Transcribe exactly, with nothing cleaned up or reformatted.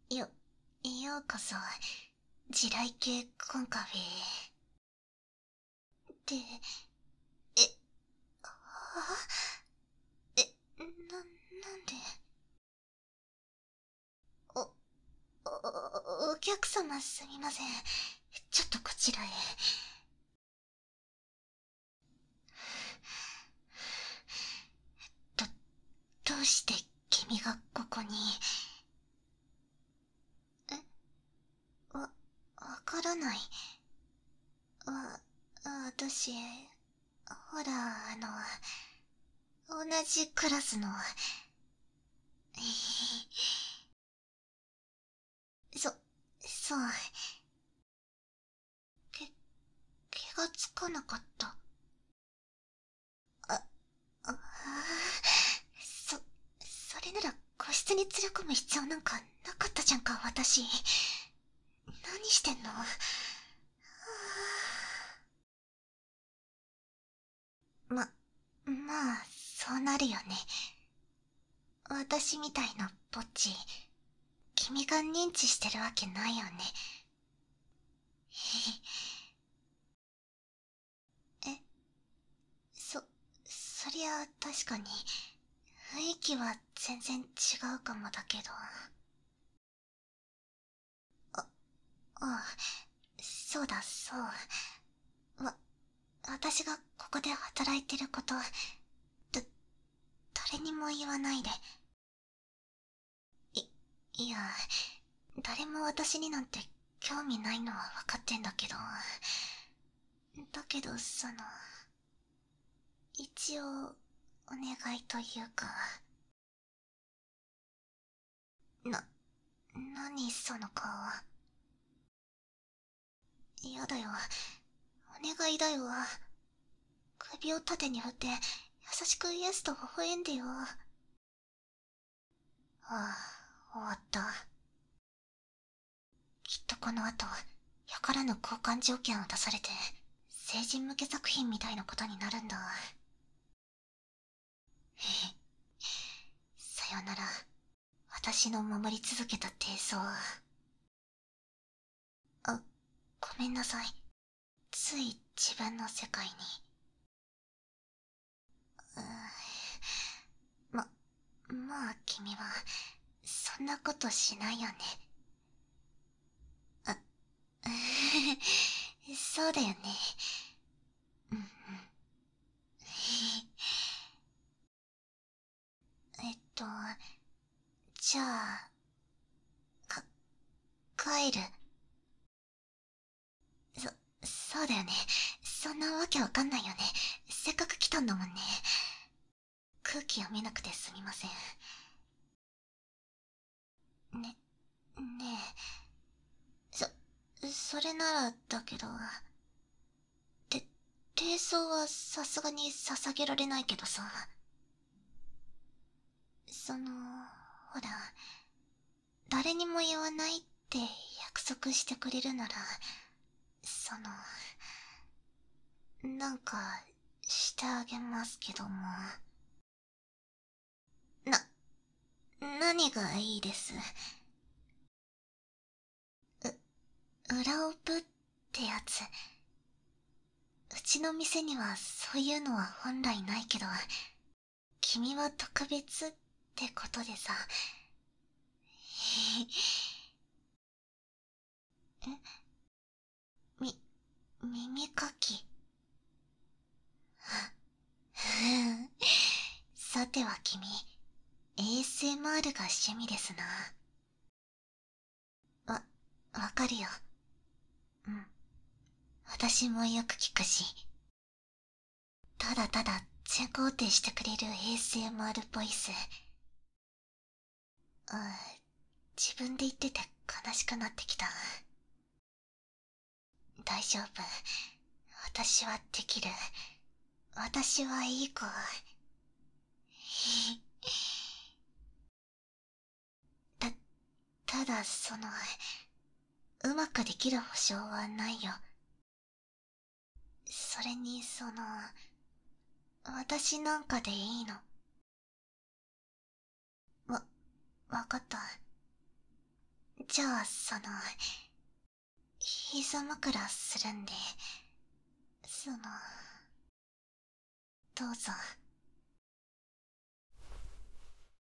よ、ようこそ、地雷系コンカフェ。で、え、あえ、な、なんで。お、お、お客様すみません。ちょっとこちらへ。ど、どうして君がここに。え、わ、わからない。わ、私、ほら、あの、同じクラスの、そ、そう、け、気がつかなかった。あ、あ、そ、それなら個室に連れ込む必要なんかなかったじゃんか、私。何してんの。ま、まあ、そうなるよね。私みたいなぼっち、君が認知してるわけないよね。え、そ、そりゃ確かに、雰囲気は全然違うかもだけど。あ、あ、そうだ、そう。わ、私がここで働いてること、だ、誰にも言わないで。い、いや、誰も私になんて興味ないのは分かってんだけど。だけど、その、一応、お願いというか。な、何その顔。嫌だよ。お願いだよ。首を縦に振って、優しくイエスと微笑んでよ。ああ、終わった。きっとこの後、よからぬ交換条件を出されて、成人向け作品みたいなことになるんだ。さよなら、私の守り続けた低層。あ、ごめんなさい。つい自分の世界に。うーま、まあ君は、そんなことしないよね。あ、そうだよね。うんうん。えっと、じゃあ、か、帰る。そ、そうだよね。そんなわけわかんないよね。せっかく来たんだもんね。空気読めなくてすみません。ね、ねえ。そ、それならだけど。て、低層はさすがに捧げられないけどさ。その、ほら、誰にも言わないって約束してくれるなら、その、なんか、してあげますけども。な、何がいいです。う、裏オプってやつ。うちの店にはそういうのは本来ないけど、君は特別ってことでさ。え、み、耳かき。さては君、エーエスエムアール が趣味ですな。わ、わかるよ。うん。私もよく聞くし。ただただ全肯定してくれる エーエスエムアール ボイス。あ、自分で言ってて悲しくなってきた。大丈夫。私はできる。私はいい子。た、ただその、うまくできる保証はないよ。それにその、私なんかでいいの。わ、わかった。 じゃあ、その、膝枕するんで、その、どうぞ。